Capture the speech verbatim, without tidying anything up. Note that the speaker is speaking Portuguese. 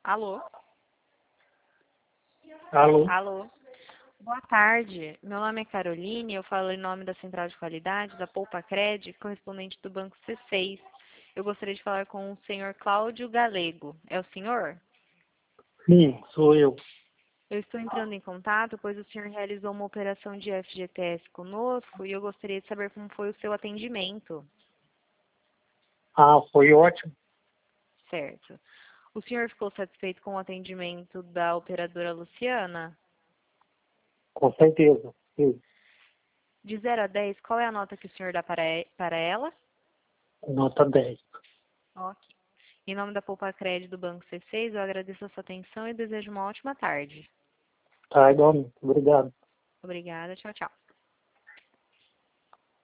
Alô? Alô? Alô? Boa tarde. Meu nome é Caroline, eu falo em nome da Central de Qualidade da Poupa Cred, correspondente do Banco C seis. Eu gostaria de falar com o senhor Cláudio Galego. É o senhor? Sim, sou eu. Eu estou entrando em contato, pois o senhor realizou uma operação de F G T S conosco e eu gostaria de saber como foi o seu atendimento. Ah, foi ótimo. Certo. O senhor ficou satisfeito com o atendimento da operadora Luciana? Com certeza. Sim. De zero a dez, qual é a nota que o senhor dá para e- para ela? Nota dez. Ok. Em nome da Poupa Cred do Banco C seis, eu agradeço a sua atenção e desejo uma ótima tarde. Tá, igualmente. Obrigado. Obrigada. Tchau, tchau.